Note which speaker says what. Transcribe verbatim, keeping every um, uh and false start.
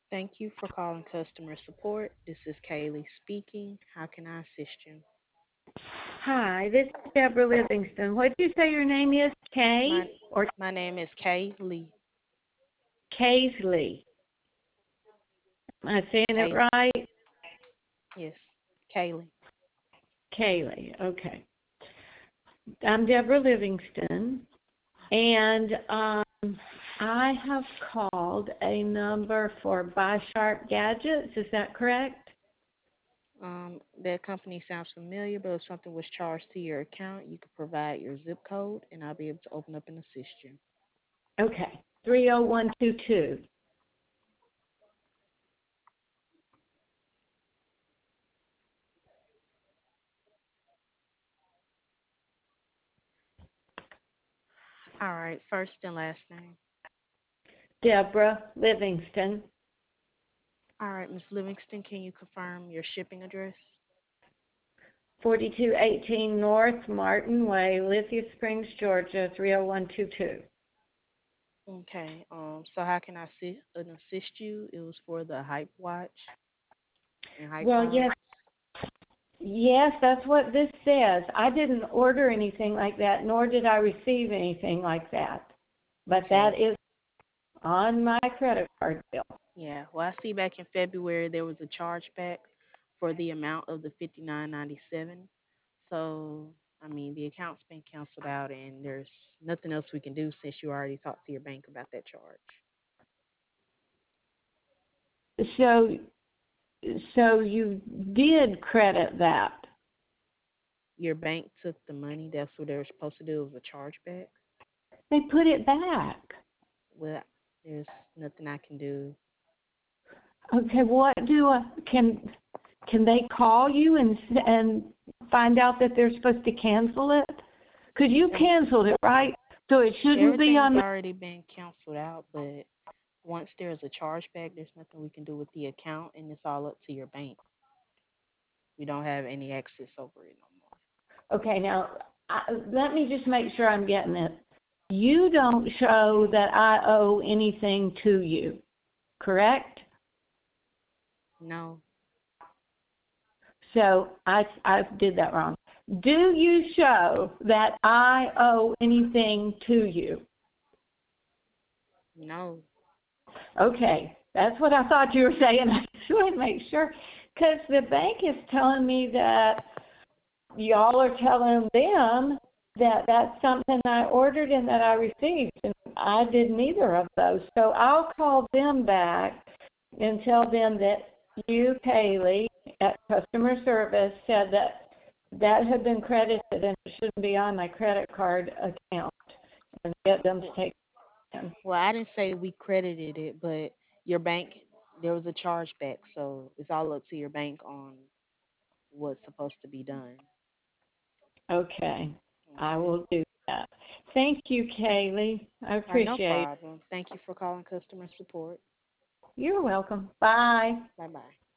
Speaker 1: Thank you for calling customer support. This is Kaylee speaking. How can I assist you?
Speaker 2: Hi, this is Deborah Livingston. What did you say your name is?
Speaker 1: My
Speaker 2: Kay or
Speaker 1: my name is Kay Lee.
Speaker 2: Kaysley? Am I saying it
Speaker 1: Kay,
Speaker 2: right?
Speaker 1: yes, Kaylee.
Speaker 2: Kaylee. Okay. I'm Deborah Livingston, and um, I have called a number for Buy Sharp Gadgets. Is that correct?
Speaker 1: Um, that company sounds familiar, but if something was charged to your account, you could provide your zip code, and I'll be able to open up and assist you.
Speaker 2: Okay. three oh one two two.
Speaker 1: All right, first and last name.
Speaker 2: Deborah Livingston,
Speaker 1: All right, Miss Livingston, can you confirm your shipping address?
Speaker 2: forty-two eighteen North Martin Way, Lithia Springs, Georgia, three oh one two two.
Speaker 1: Okay. Um. So how can I assist, assist you? It was for the Hype Watch and Hype
Speaker 2: Well,
Speaker 1: Phone.
Speaker 2: yes, Yes, that's what this says. I didn't order anything like that, nor did I receive anything like that. But
Speaker 1: Okay.
Speaker 2: that is on my credit card bill.
Speaker 1: Yeah. Well, I see back in February there was a chargeback for the amount of the fifty nine ninety seven. So I mean the account's been canceled out, and there's nothing else we can do since you already talked to your bank about that charge.
Speaker 2: So, so you did credit that.
Speaker 1: Your bank took the money. That's what they were supposed to do. It was a chargeback.
Speaker 2: They put it back.
Speaker 1: Well, there's nothing I can do.
Speaker 2: Okay, what do I, can can they call you and and find out that they're supposed to cancel it? Because you
Speaker 1: Um,
Speaker 2: canceled it, right? So it shouldn't be
Speaker 1: Everything's
Speaker 2: on.
Speaker 1: already been canceled out, but once there's a chargeback, there's nothing we can do with the account, and it's all up to your bank. We don't have any access over it no more.
Speaker 2: Okay, now I, let me just make sure I'm getting it. You don't show that I owe anything to you, correct?
Speaker 1: No,
Speaker 2: So I, I did that wrong. Do you show that I owe anything to you?
Speaker 1: no.
Speaker 2: Okay, that's what I thought you were saying. I just want to make sure because the bank is telling me that y'all are telling them that that's something I ordered and that I received, and I did neither of those. So I'll call them back and tell them that you, Kaylee, at customer service, said that that had been credited and it shouldn't be on my credit card account, and get them to take it.
Speaker 1: Well, I didn't say we credited it, but your bank, there was a chargeback, so it's all up to your bank on what's supposed to be done.
Speaker 2: Okay, I
Speaker 1: Okay.
Speaker 2: will do that. Thank you, Kaylee. I
Speaker 1: All right, no
Speaker 2: appreciate it.
Speaker 1: problem. Thank you for calling customer support.
Speaker 2: You're welcome. Bye.
Speaker 1: Bye bye.